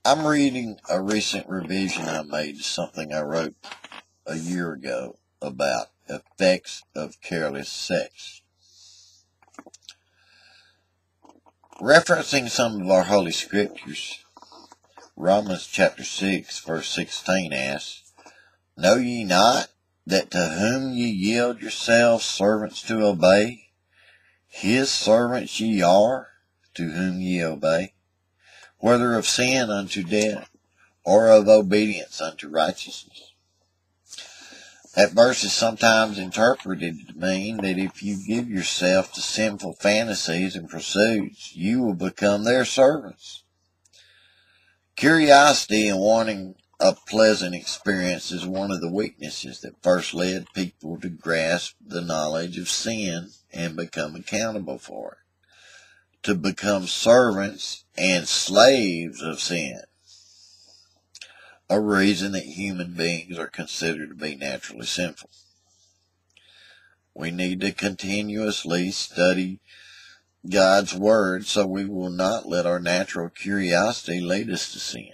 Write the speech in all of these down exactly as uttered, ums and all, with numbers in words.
I'm reading a recent revision I made to something I wrote a year ago about effects of careless sex. Referencing some of our Holy Scriptures, Romans chapter six, verse sixteen asks, "Know ye not that to whom ye yield yourselves servants to obey, his servants ye are, to whom ye obey, whether of sin unto death, or of obedience unto righteousness?" That verse is sometimes interpreted to mean that if you give yourself to sinful fantasies and pursuits, you will become their servants. Curiosity and wanting a pleasant experience is one of the weaknesses that first led people to grasp the knowledge of sin and become accountable for it, to become servants and slaves of sin, a reason that human beings are considered to be naturally sinful. We need to continuously study God's Word so we will not let our natural curiosity lead us to sin.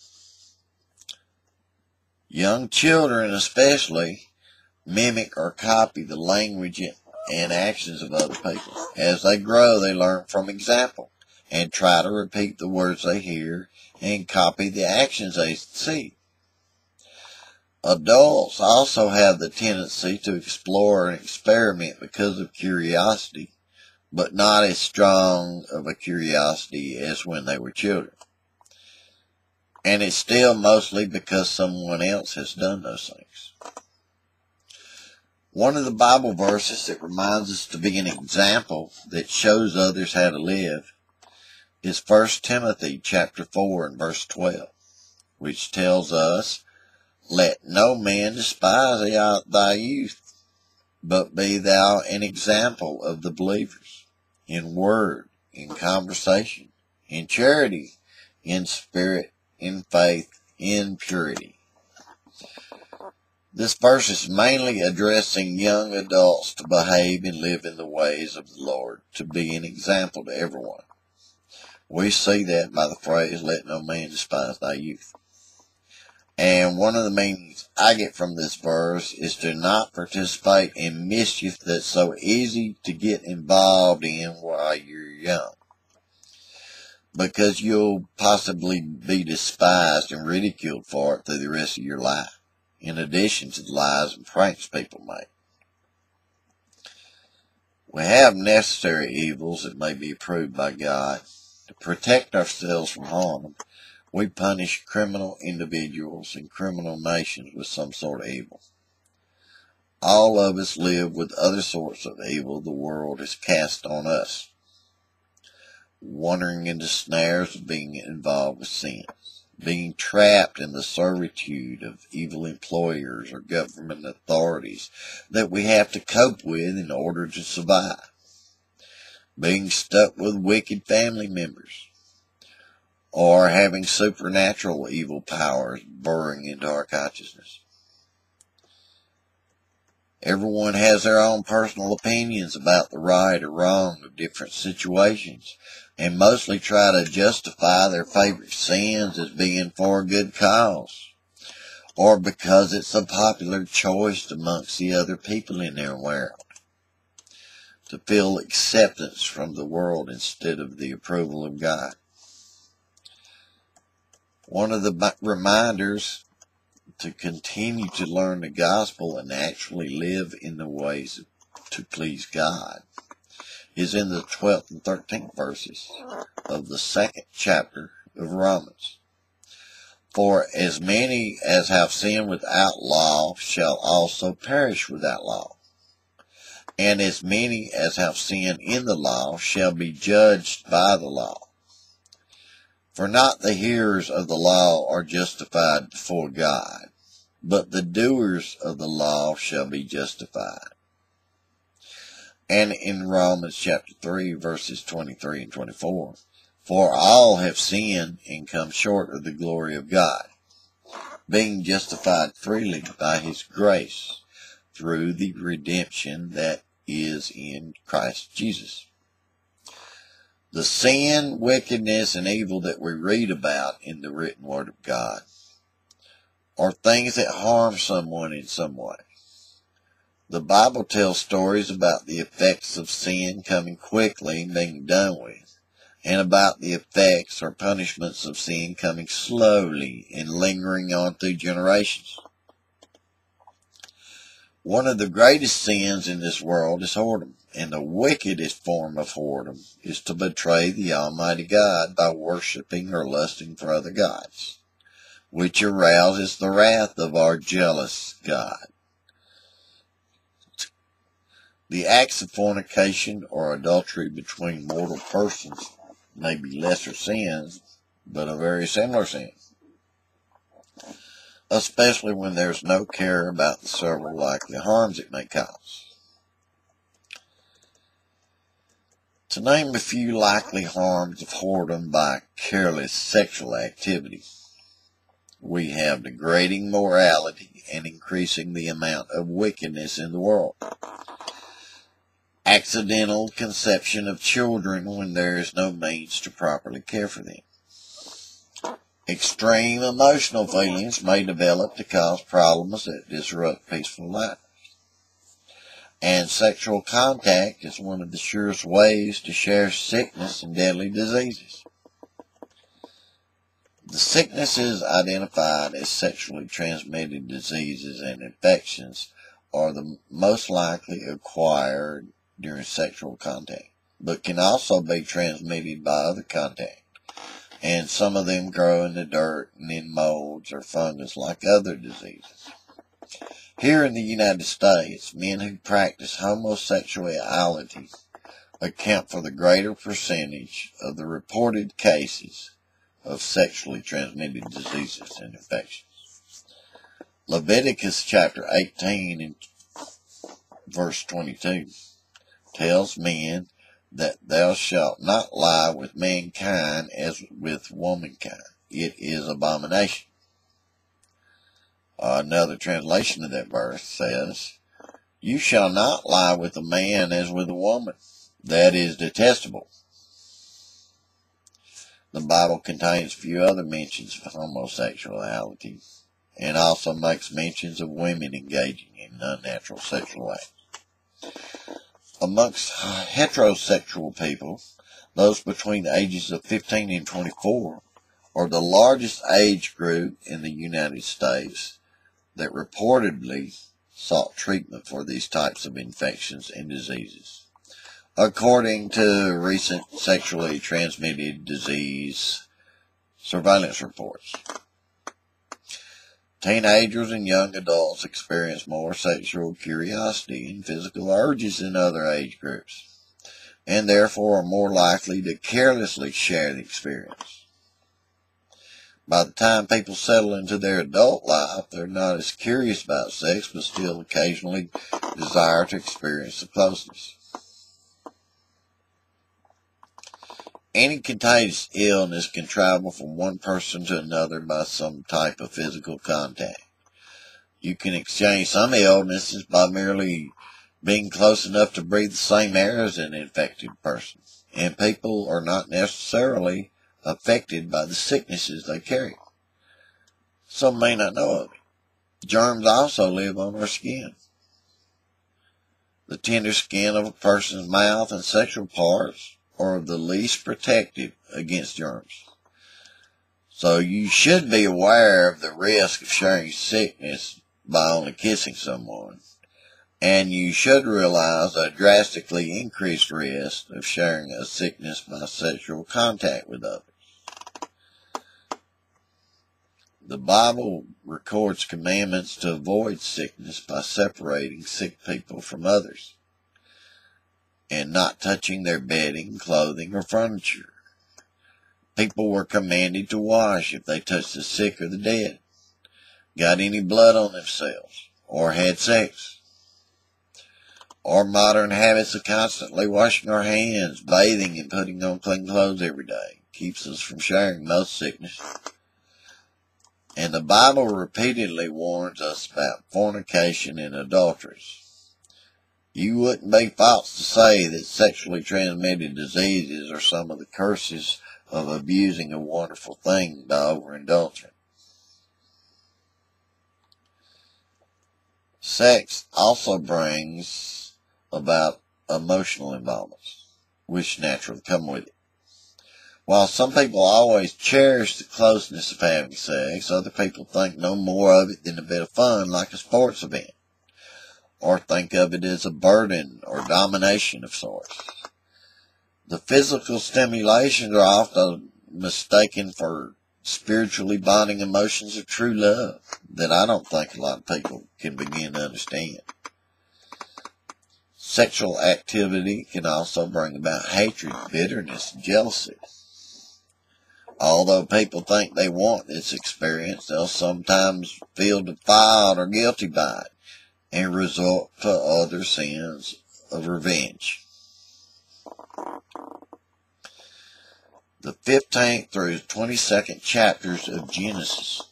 Young children especially mimic or copy the language and actions of other people. As they grow, they learn from example and try to repeat the words they hear and copy the actions they see. Adults also have the tendency to explore and experiment because of curiosity, but not as strong of a curiosity as when they were children. And it's still mostly because someone else has done those things. One of the Bible verses that reminds us to be an example that shows others how to live is First Timothy chapter four and verse twelve, which tells us, "Let no man despise thy youth, but be thou an example of the believers, in word, in conversation, in charity, in spirit, in faith, in purity." This verse is mainly addressing young adults to behave and live in the ways of the Lord, to be an example to everyone. We see that by the phrase, "Let no man despise thy youth." And one of the meanings I get from this verse is to not participate in mischief that's so easy to get involved in while you're young, because you'll possibly be despised and ridiculed for it through the rest of your life, in addition to the lies and pranks people make. We have necessary evils that may be approved by God. To protect ourselves from harm, we punish criminal individuals and criminal nations with some sort of evil. All of us live with other sorts of evil the world has cast on us, wandering into snares of being involved with sin, being trapped in the servitude of evil employers or government authorities that we have to cope with in order to survive, being stuck with wicked family members, or having supernatural evil powers burrowing into our consciousness. Everyone has their own personal opinions about the right or wrong of different situations, and mostly try to justify their favorite sins as being for a good cause, or because it's a popular choice amongst the other people in their world, to feel acceptance from the world instead of the approval of God. One of the reminders to continue to learn the gospel and actually live in the ways to please God is in the twelfth and thirteenth verses of the second chapter of Romans. "For as many as have sinned without law shall also perish without law, and as many as have sinned in the law shall be judged by the law. For not the hearers of the law are justified before God, but the doers of the law shall be justified." And in Romans chapter three, verses twenty-three and twenty-four, "For all have sinned and come short of the glory of God, being justified freely by his grace through the redemption that is in Christ Jesus." The sin, wickedness, and evil that we read about in the written Word of God are things that harm someone in some way. The Bible tells stories about the effects of sin coming quickly and being done with, and about the effects or punishments of sin coming slowly and lingering on through generations. One of the greatest sins in this world is whoredom, and the wickedest form of whoredom is to betray the Almighty God by worshiping or lusting for other gods, which arouses the wrath of our jealous God. The acts of fornication or adultery between mortal persons may be lesser sins, but a very similar sin, especially when there's no care about the several likely harms it may cause. To name a few likely harms of whoredom by careless sexual activity, we have degrading morality and increasing the amount of wickedness in the world. Accidental conception of children when there is no means to properly care for them. Extreme emotional feelings may develop to cause problems that disrupt peaceful life. And sexual contact is one of the surest ways to share sickness and deadly diseases. The sicknesses identified as sexually transmitted diseases and infections are the most likely acquired during sexual contact, but can also be transmitted by other contact, and some of them grow in the dirt and in molds or fungus like other diseases. Here in the United States, men who practice homosexuality account for the greater percentage of the reported cases of sexually transmitted diseases and infections. Leviticus chapter eighteen and verse twenty-two tells men that thou shalt not lie with mankind as with womankind. It is abomination. Another translation of that verse says, you shall not lie with a man as with a woman. That is detestable. The Bible contains few other mentions of homosexuality, and also makes mentions of women engaging in unnatural sexual acts. Amongst heterosexual people, those between the ages of fifteen and twenty-four are the largest age group in the United States that reportedly sought treatment for these types of infections and diseases, according to recent sexually transmitted disease surveillance reports. Teenagers and young adults experience more sexual curiosity and physical urges than other age groups, and therefore are more likely to carelessly share the experience. By the time people settle into their adult life, they're not as curious about sex, but still occasionally desire to experience the closeness. Any contagious illness can travel from one person to another by some type of physical contact. You can exchange some illnesses by merely being close enough to breathe the same air as an infected person, and people are not necessarily affected by the sicknesses they carry. Some may not know of it. Germs also live on our skin. The tender skin of a person's mouth and sexual parts are the least protective against germs. So you should be aware of the risk of sharing sickness by only kissing someone, and you should realize a drastically increased risk of sharing a sickness by sexual contact with others. The Bible records commandments to avoid sickness by separating sick people from others, and not touching their bedding, clothing, or furniture. People were commanded to wash if they touched the sick or the dead, got any blood on themselves, or had sex. Our modern habits of constantly washing our hands, bathing, and putting on clean clothes every day keeps us from sharing most sickness. And the Bible repeatedly warns us about fornication and adulteries. You wouldn't be false to say that sexually transmitted diseases are some of the curses of abusing a wonderful thing by overindulging. Sex also brings about emotional involvements, which naturally come with it. While some people always cherish the closeness of having sex, other people think no more of it than a bit of fun, like a sports event, or think of it as a burden or domination of sorts. The physical stimulations are often mistaken for spiritually bonding emotions of true love that I don't think a lot of people can begin to understand. Sexual activity can also bring about hatred, bitterness, and jealousy. Although people think they want this experience, they'll sometimes feel defiled or guilty by it and resort to other sins of revenge. The fifteenth through twenty-second chapters of Genesis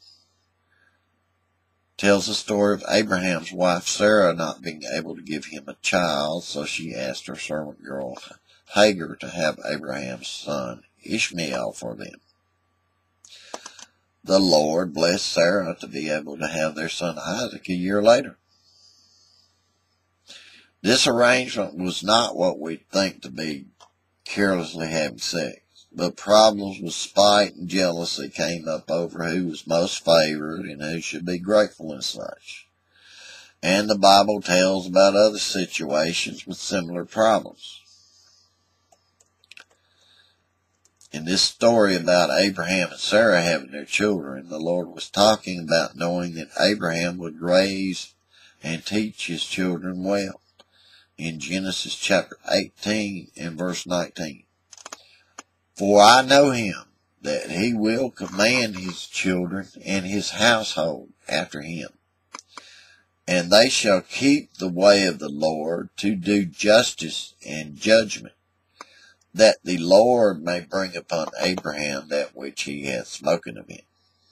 tells the story of Abraham's wife Sarah not being able to give him a child, so she asked her servant girl Hagar to have Abraham's son Ishmael for them. The Lord blessed Sarah to be able to have their son Isaac a year later. This arrangement was not what we think to be carelessly having sex, but problems with spite and jealousy came up over who was most favored and who should be grateful and such. And the Bible tells about other situations with similar problems. In this story about Abraham and Sarah having their children, the Lord was talking about knowing that Abraham would raise and teach his children well. In Genesis chapter eighteen and verse nineteen. For I know him, that he will command his children and his household after him. And they shall keep the way of the Lord to do justice and judgment, that the Lord may bring upon Abraham that which he hath spoken of him.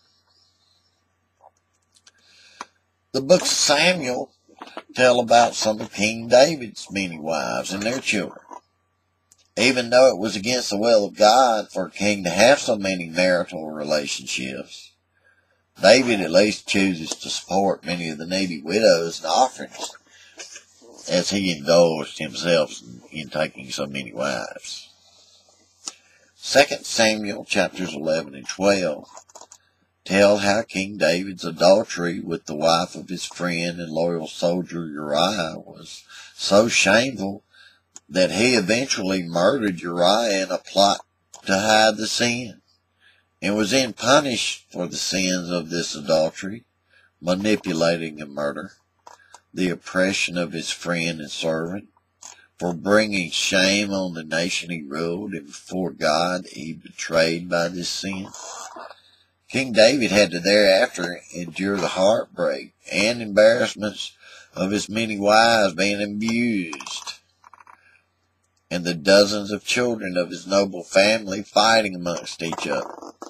The books of Samuel tell about some of King David's many wives and their children. Even though it was against the will of God for a king to have so many marital relationships, David at least chooses to support many of the needy widows and orphans, as he indulged himself in taking so many wives. Second Samuel chapters eleven and twelve tell how King David's adultery with the wife of his friend and loyal soldier Uriah was so shameful that he eventually murdered Uriah in a plot to hide the sin, and was then punished for the sins of this adultery, manipulating and murder, the oppression of his friend and servant, for bringing shame on the nation he ruled, and before God he betrayed by this sin. King David had to thereafter endure the heartbreak and embarrassments of his many wives being abused, and the dozens of children of his noble family fighting amongst each other.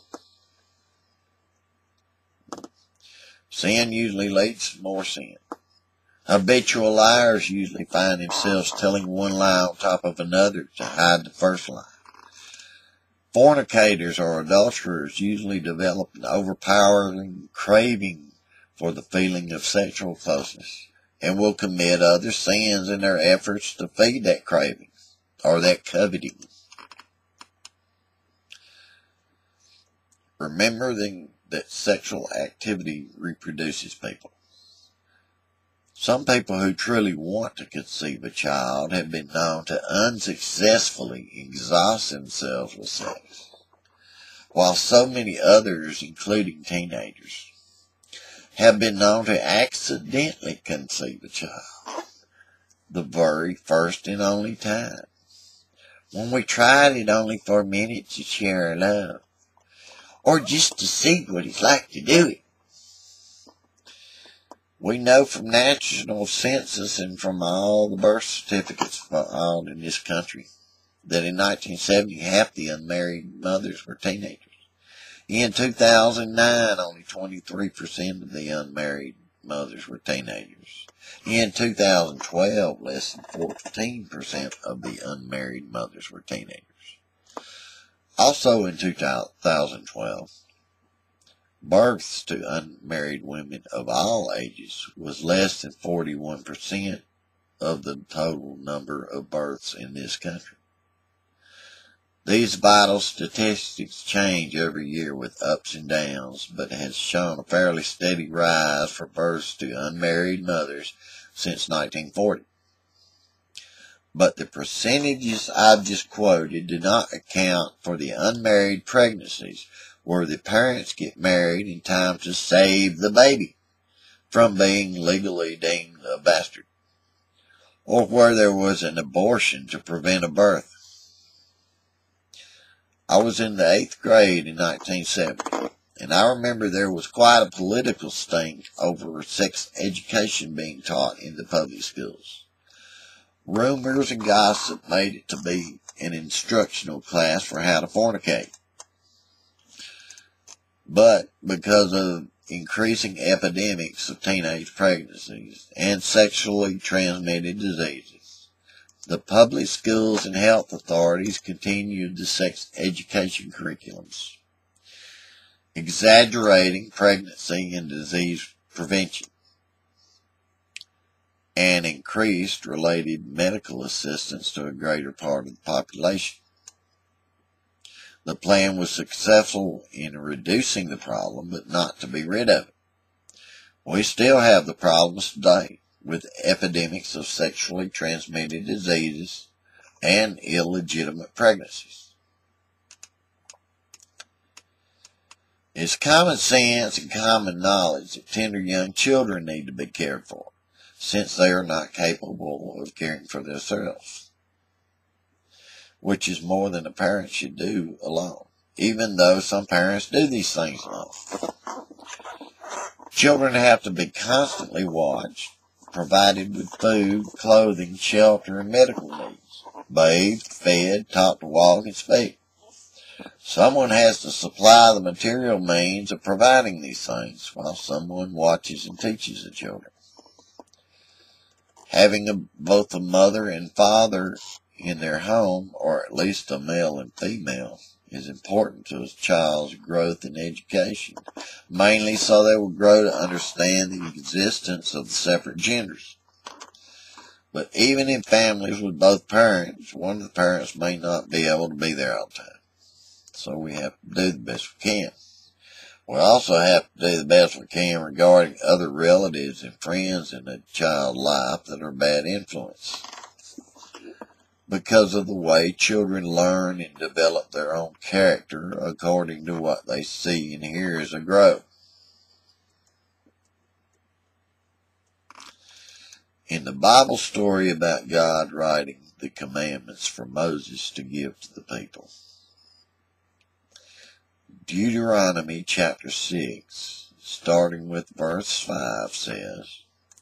Sin usually leads to more sin. Habitual liars usually find themselves telling one lie on top of another to hide the first lie. Fornicators or adulterers usually develop an overpowering craving for the feeling of sexual closeness, and will commit other sins in their efforts to feed that craving, or that coveting. Remember then that sexual activity reproduces people. Some people who truly want to conceive a child have been known to unsuccessfully exhaust themselves with sex, while so many others, including teenagers, have been known to accidentally conceive a child, the very first and only time, when we tried it only for a minute to share our love, or just to see what it's like to do it. We know from national census and from all the birth certificates filed in this country that in nineteen seventy half the unmarried mothers were teenagers. In two thousand nine, only twenty-three percent of the unmarried mothers were teenagers. In two thousand twelve, less than fourteen percent of the unmarried mothers were teenagers. Also in two thousand twelve, births to unmarried women of all ages was less than forty-one percent of the total number of births in this country. These vital statistics change every year with ups and downs, but has shown a fairly steady rise for births to unmarried mothers since nineteen forty. But the percentages I've just quoted do not account for the unmarried pregnancies where the parents get married in time to save the baby from being legally deemed a bastard, or where there was an abortion to prevent a birth. I was in the eighth grade in nineteen seventy, and I remember there was quite a political stink over sex education being taught in the public schools. Rumors and gossip made it to be an instructional class for how to fornicate. But because of increasing epidemics of teenage pregnancies and sexually transmitted diseases, the public schools and health authorities continued the sex education curriculums, exaggerating pregnancy and disease prevention, and increased related medical assistance to a greater part of the population. The plan was successful in reducing the problem, but not to be rid of it. We still have the problems today, with epidemics of sexually transmitted diseases and illegitimate pregnancies. It's common sense and common knowledge that tender young children need to be cared for, since they are not capable of caring for themselves, which is more than a parent should do alone, even though some parents do these things alone. Children have to be constantly watched, provided with food, clothing, shelter, and medical needs, bathed, fed, taught to walk and speak. Someone has to supply the material means of providing these things, while someone watches and teaches the children. Having a, both a mother and father in their home, or at least a male and female, is important to a child's growth and education, mainly so they will grow to understand the existence of the separate genders. But even in families with both parents, one of the parents may not be able to be there all the time. So we have to do the best we can. We also have to do the best we can regarding other relatives and friends in a child's life that are bad influence, because of the way children learn and develop their own character according to what they see and hear as they grow. In the Bible story about God writing the commandments for Moses to give to the people, Deuteronomy chapter six, starting with verse five, says,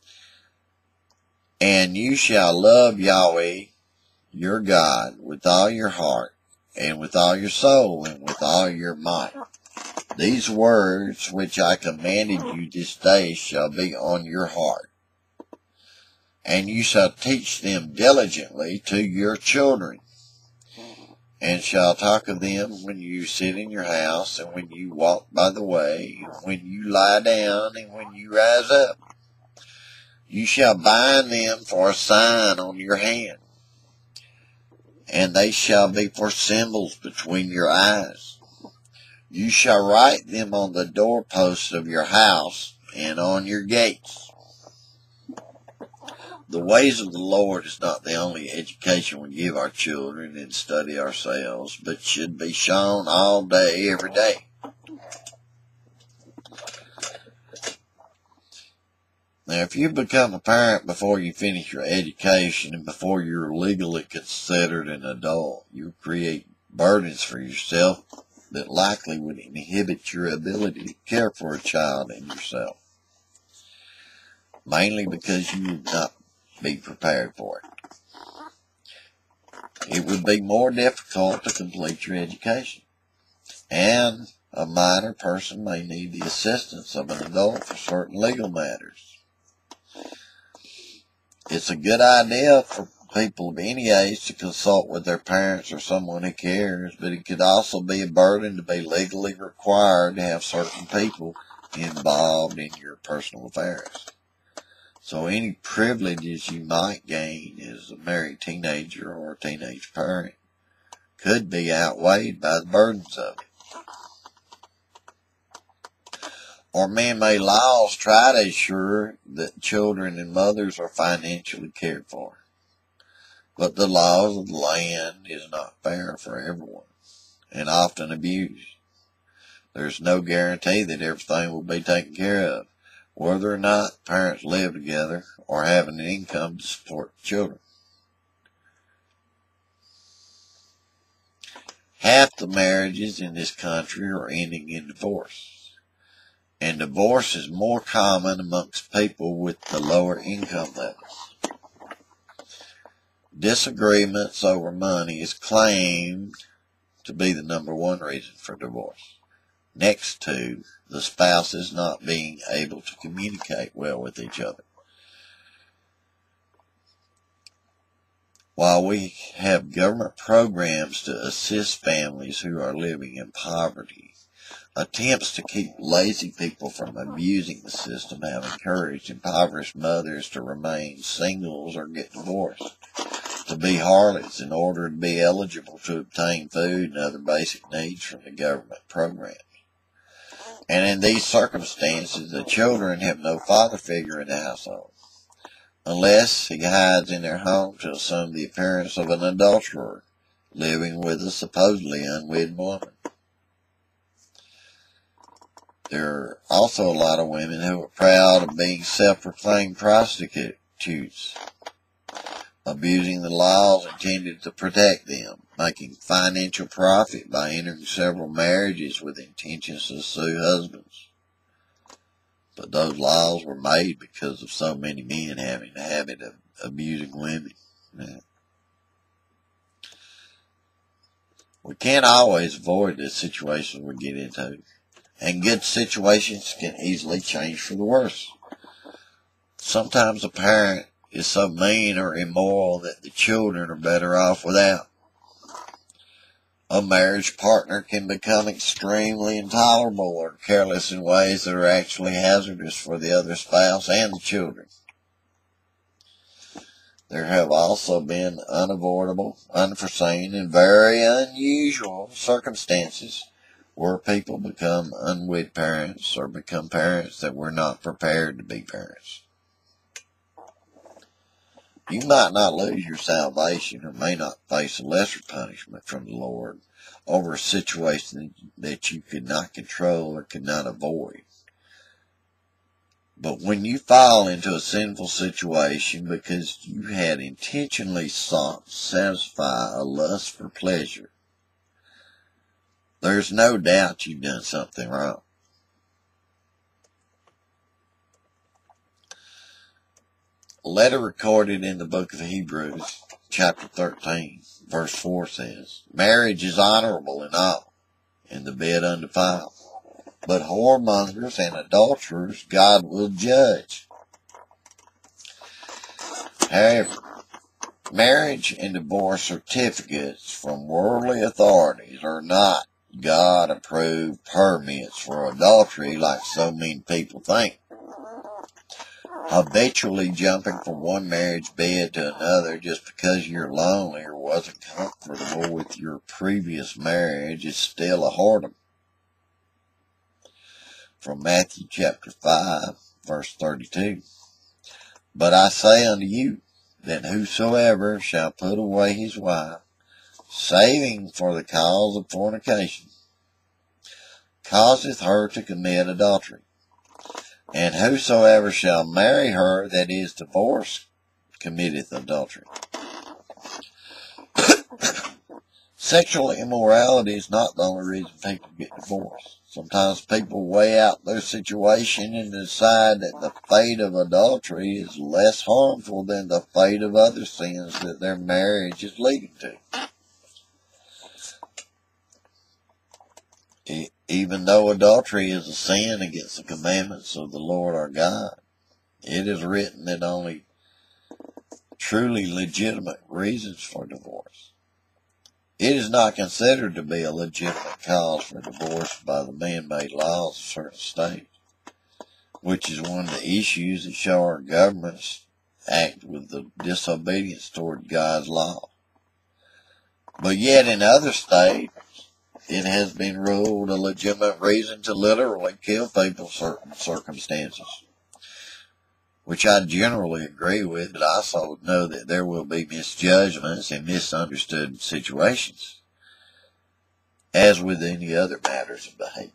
"And you shall love Yahweh your God with all your heart, and with all your soul, and with all your might. These words which I commanded you this day shall be on your heart, and you shall teach them diligently to your children, and shall talk of them when you sit in your house, and when you walk by the way, and when you lie down, and when you rise up. You shall bind them for a sign on your hand, and they shall be for symbols between your eyes. You shall write them on the doorposts of your house and on your gates." The ways of the Lord is not the only education we give our children and study ourselves, but should be shown all day, every day. Now, if you become a parent before you finish your education and before you're legally considered an adult, you create burdens for yourself that likely would inhibit your ability to care for a child and yourself, mainly because you would not be prepared for it. It would be more difficult to complete your education, and a minor person may need the assistance of an adult for certain legal matters. It's a good idea for people of any age to consult with their parents or someone who cares, but it could also be a burden to be legally required to have certain people involved in your personal affairs. So any privileges you might gain as a married teenager or a teenage parent could be outweighed by the burdens of it. Or man-made laws try to ensure that children and mothers are financially cared for. But the laws of the land is not fair for everyone, and often abused. There's no guarantee that everything will be taken care of, whether or not parents live together or have an income to support children. Half the marriages in this country are ending in divorce, and divorce is more common amongst people with the lower income levels. Disagreements over money is claimed to be the number one reason for divorce, next to the spouses not being able to communicate well with each other. While we have government programs to assist families who are living in poverty, attempts to keep lazy people from abusing the system have encouraged impoverished mothers to remain singles or get divorced, to be harlots in order to be eligible to obtain food and other basic needs from the government programs. And in these circumstances, the children have no father figure in the household, unless he hides in their home to assume the appearance of an adulterer living with a supposedly unwed woman. There are also a lot of women who are proud of being self-proclaimed prostitutes, abusing the laws intended to protect them, making financial profit by entering several marriages with intentions to sue husbands. But those laws were made because of so many men having the habit of abusing women. We can't always avoid the situations we get into, and good situations can easily change for the worse. Sometimes a parent is so mean or immoral that the children are better off without. A marriage partner can become extremely intolerable or careless in ways that are actually hazardous for the other spouse and the children. There have also been unavoidable, unforeseen, and very unusual circumstances where people become unwed parents or become parents that were not prepared to be parents. You might not lose your salvation or may not face a lesser punishment from the Lord over a situation that you could not control or could not avoid. But when you fall into a sinful situation because you had intentionally sought to satisfy a lust for pleasure, there's no doubt you've done something wrong. A letter recorded in the book of Hebrews, chapter thirteen, verse four says, "Marriage is honorable in all, and the bed undefiled. But whoremongers and adulterers God will judge." However, marriage and divorce certificates from worldly authorities are not God-approved permits for adultery like so many people think. Habitually jumping from one marriage bed to another just because you're lonely or wasn't comfortable with your previous marriage is still a whoredom. From Matthew chapter five, verse thirty-two. "But I say unto you, that whosoever shall put away his wife, saving for the cause of fornication, causeth her to commit adultery. And whosoever shall marry her that is divorced, committeth adultery." Sexual immorality is not the only reason people get divorced. Sometimes people weigh out their situation and decide that the fate of adultery is less harmful than the fate of other sins that their marriage is leading to. Even though adultery is a sin against the commandments of the Lord our God, it is written that only truly legitimate reasons for divorce. It is not considered to be a legitimate cause for divorce by the man-made laws of certain states, which is one of the issues that show our governments act with the disobedience toward God's law. But yet in other states, it has been ruled a legitimate reason to literally kill people in certain circumstances, which I generally agree with, but I also know that there will be misjudgments and misunderstood situations, as with any other matters of behavior.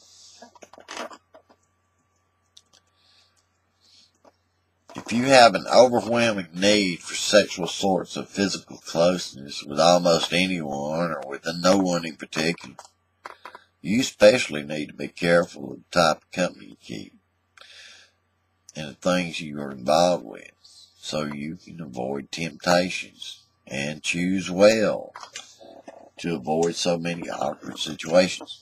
If you have an overwhelming need for sexual sorts of physical closeness with almost anyone or with no one in particular, you especially need to be careful of the type of company you keep and the things you are involved with, so you can avoid temptations and choose well to avoid so many awkward situations.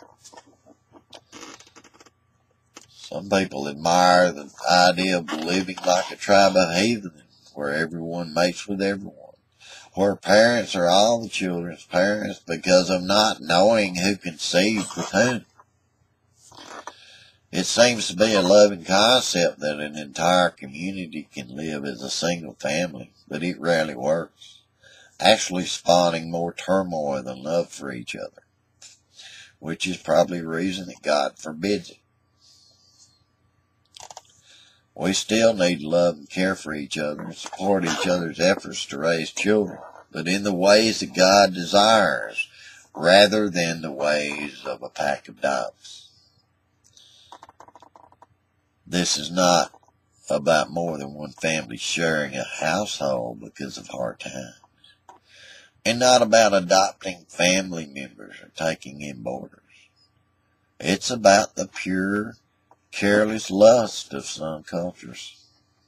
Some people admire the idea of living like a tribe of heathen, where everyone mates with everyone, where parents are all the children's parents because of not knowing who conceived with whom. It seems to be a loving concept that an entire community can live as a single family, but it rarely works, actually spawning more turmoil than love for each other, which is probably the reason that God forbids it. We still need to love and care for each other and support each other's efforts to raise children, but in the ways that God desires, rather than the ways of a pack of dogs. This is not about more than one family sharing a household because of hard times, and not about adopting family members or taking in boarders. It's about the pure, careless lust of some cultures.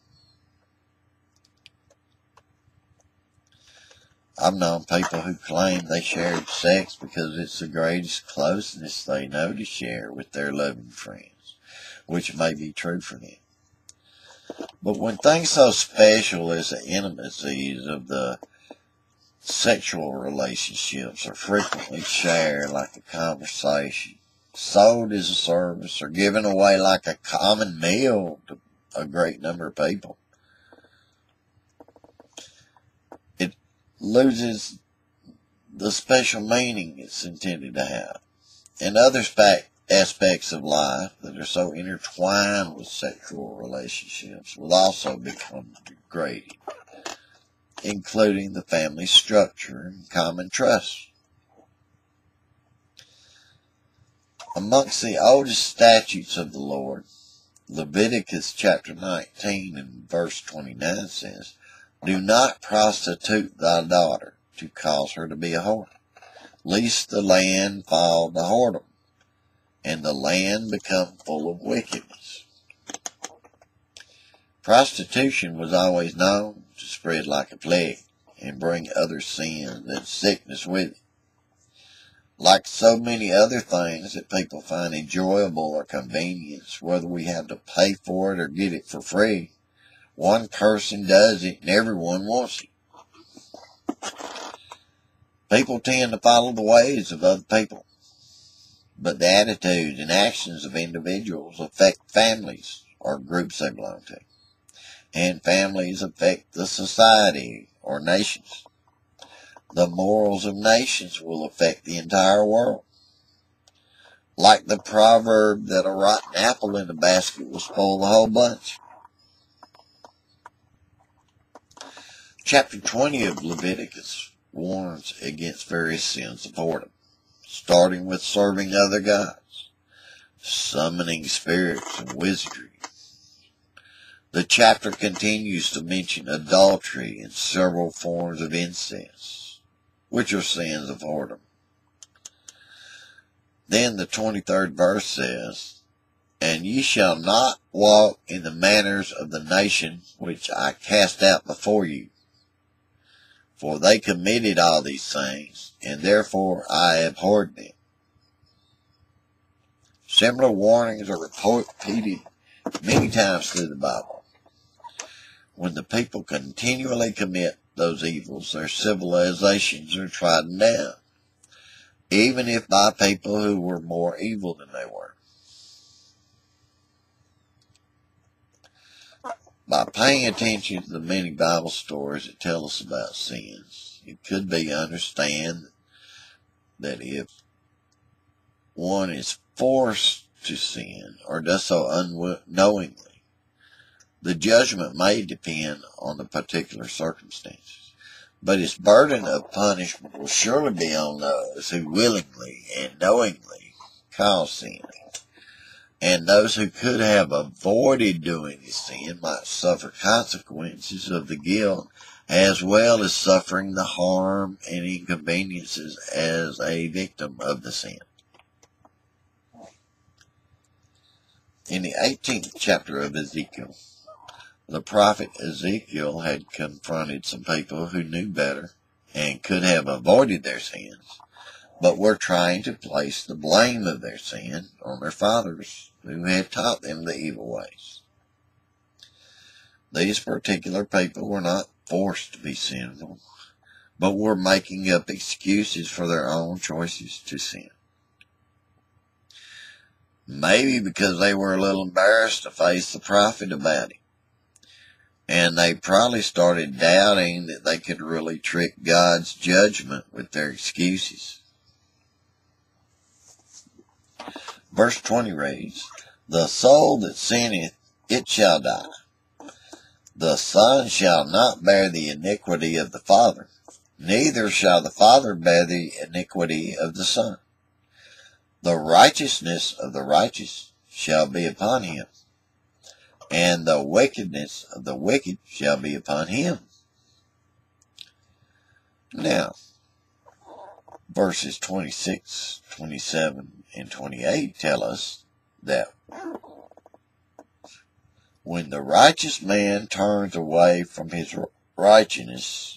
I've known people who claim they shared sex because it's the greatest closeness they know to share with their loving friends, which may be true for them. But when things so special as the intimacies of the sexual relationships are frequently shared like a conversation, sold as a service, or given away like a common meal to a great number of people, it loses the special meaning it's intended to have. And other spa- aspects of life that are so intertwined with sexual relationships will also become degraded, including the family structure and common trust. Amongst the oldest statutes of the Lord, Leviticus chapter nineteen and verse twenty-nine says, "Do not prostitute thy daughter to cause her to be a whore, lest the land fall to whoredom, and the land become full of wickedness." Prostitution was always known to spread like a plague and bring other sins and sickness with it. Like so many other things that people find enjoyable or convenience, whether we have to pay for it or get it for free, one person does it and everyone wants it. People tend to follow the ways of other people, but the attitudes and actions of individuals affect families or groups they belong to, and families affect the society or nations. The morals of nations will affect the entire world. Like the proverb that a rotten apple in a basket will spoil the whole bunch. Chapter twenty of Leviticus warns against various sins of whoredom, starting with serving other gods, summoning spirits, and wizardry. The chapter continues to mention adultery and several forms of incest, which are sins of whoredom. Then the twenty-third verse says, "And ye shall not walk in the manners of the nation which I cast out before you, for they committed all these things, and therefore I abhorred them." Similar warnings are repeated many times through the Bible. when the people continually commit those evils, their civilizations are trodden down, even if by people who were more evil than they were. By paying attention to the many Bible stories that tell us about sins, it could be understand that if one is forced to sin or does so unknowingly, the judgment may depend on the particular circumstances. But its burden of punishment will surely be on those who willingly and knowingly cause sin. And those who could have avoided doing this sin might suffer consequences of the guilt, as well as suffering the harm and inconveniences as a victim of the sin. In the eighteenth chapter of Ezekiel, the prophet Ezekiel had confronted some people who knew better and could have avoided their sins, but were trying to place the blame of their sin on their fathers who had taught them the evil ways. These particular people were not forced to be sinful, but were making up excuses for their own choices to sin. Maybe because they were a little embarrassed to face the prophet about it. And they probably started doubting that they could really trick God's judgment with their excuses. Verse twenty reads, "The soul that sinneth, it shall die. The son shall not bear the iniquity of the father, neither shall the father bear the iniquity of the son. The righteousness of the righteous shall be upon him, and the wickedness of the wicked shall be upon him." Now, verses twenty-six, twenty-seven, and twenty-eight tell us that when the righteous man turns away from his righteousness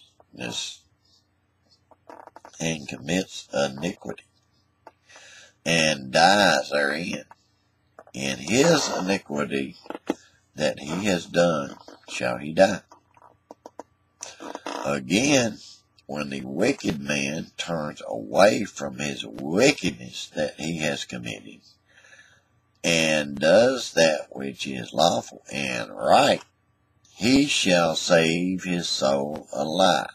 and commits iniquity and dies therein, in his iniquity that he has done shall he die. Again, when the wicked man turns away from his wickedness that he has committed, and does that which is lawful and right, he shall save his soul alive.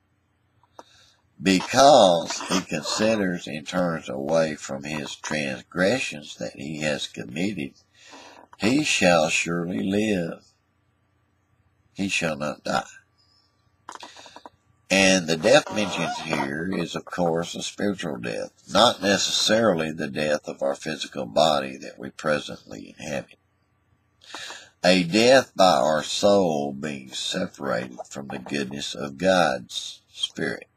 Because he considers and turns away from his transgressions that he has committed, he shall surely live. He shall not die. And the death mentioned here is, of course, a spiritual death, not necessarily the death of our physical body that we presently inhabit. A death by our soul being separated from the goodness of God's Spirit.